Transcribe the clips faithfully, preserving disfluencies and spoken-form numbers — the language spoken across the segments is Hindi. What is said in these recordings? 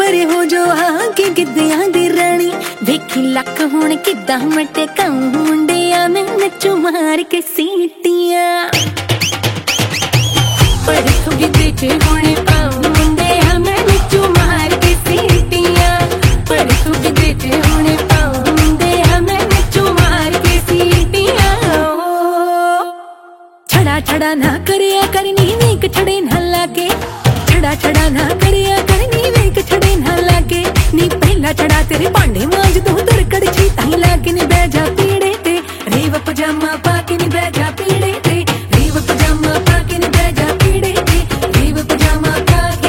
परे हो जो आके गिद्दियां दी रानी वेखी लक हुण किद्दां मटकाऊं मुंडिया मैं नचू मार के सीटियां पर तू गिद्दे च हुण पाऊं मुंडिया मैं नचू मार के सीटियां पर तू गिद्दे च हुण पाऊं मुंडिया मैं नचू मार के सीटियां छड़ा छड़ा ना करिया करनी वेक छड़े ना लागे छड़ा छड़ा ना करिया करनी वेक छड़े ना लागे नी पहला छड़ा तेरे पांडे मांज दो दरकड़ छी ताई लाके नी बैजा पीड़े ते रेव पजामा पाके नी बैजा पीड़े ते रेव पजामा पाके नी बैजा पीड़े ते रेव पजामा पाके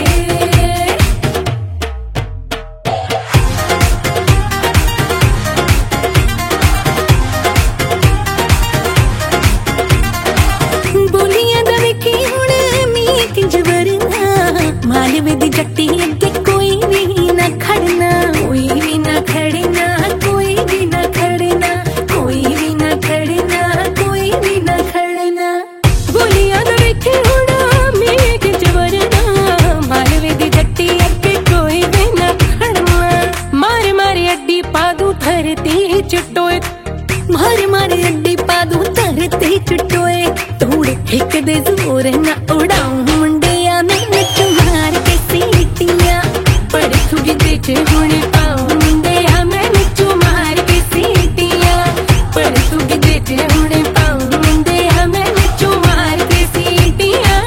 बोलियां दा वेखी हुण मी किंज वरना मालवे दी जट्टी अगे कोई भी ना खड़ना कोई भी ना खड़ना कोई भी ना खड़ना कोई भी ना खड़ना कोई भी ना खड़ना बोलियां दा वेखे हुणा मैं किंज वरना मालवे दी जट्टी अगे कोई भी ना खड़ना मार मार अड्डी पादू धरती चटोए मार मार अड्डी पादू धरती चटोए तोड़ एक दे जोर ना उड़ाऊं मुंडिया मैं नचू मार के सीटियां पर तू गिद्दे च हुण पाऊं मुंडिया मैं नचू मार के सीटियां पर तू गिद्दे च हुण पाऊं मुंडिया मैं नचू मार के सीटियां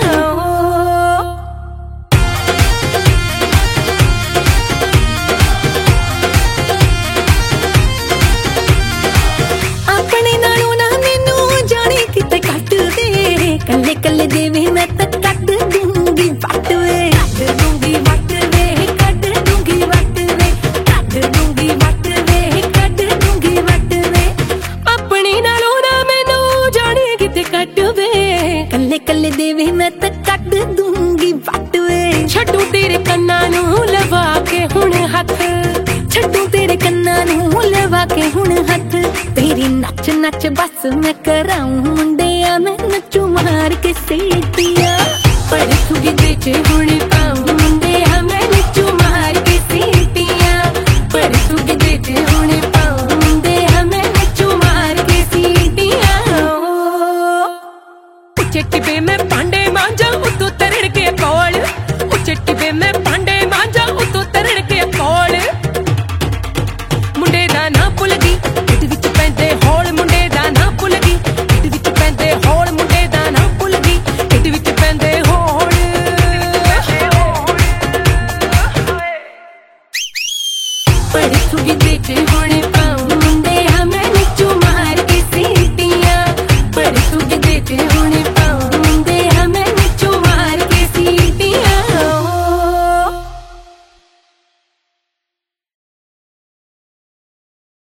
अपने नालों ना मैनू जाने किते कट दे कल्ले कल्ले देवे मैं तक कट दूंगी वट वे कट दूंगी वट वे कट दूंगी वट वे कट दूंगी वट वे कट दूंगी वट वे अपने नालों ना मैनू जाने किते कट वे कल्ले कल्ले देवे मैं तक कट दूंगी वट वे छड्डू तेरे कन्ना नू लवा के हुण हथ छड्डू तेरे कन्ना नू लवा के हुण हथ तेरी नच नच बस मैं कराऊं मुंडिया मैं नचू मार के सीटियां पर तू गिद्दे च हुण पाऊं मुंडिया मैं नचू मार के सीटियां पर तू गिद्दे च हुण पाऊं मुंडिया मैं नचू मार के सीटियां उच्चे टिबे मैं भांडे मांजा उतों तरड़ के कोल उच्चे टिबे मैं भांडे मांजा उतों तरड़ के कोल मुंडे दा ना भुल गई इद विच पैंदे हौल मुंडे दा ना भुल गई इद विच पैंदे हौल मुंडे दा ना भुल गई इद विच पैंदे हौल पर तू गिद्दे च हुण पाऊं मुंडे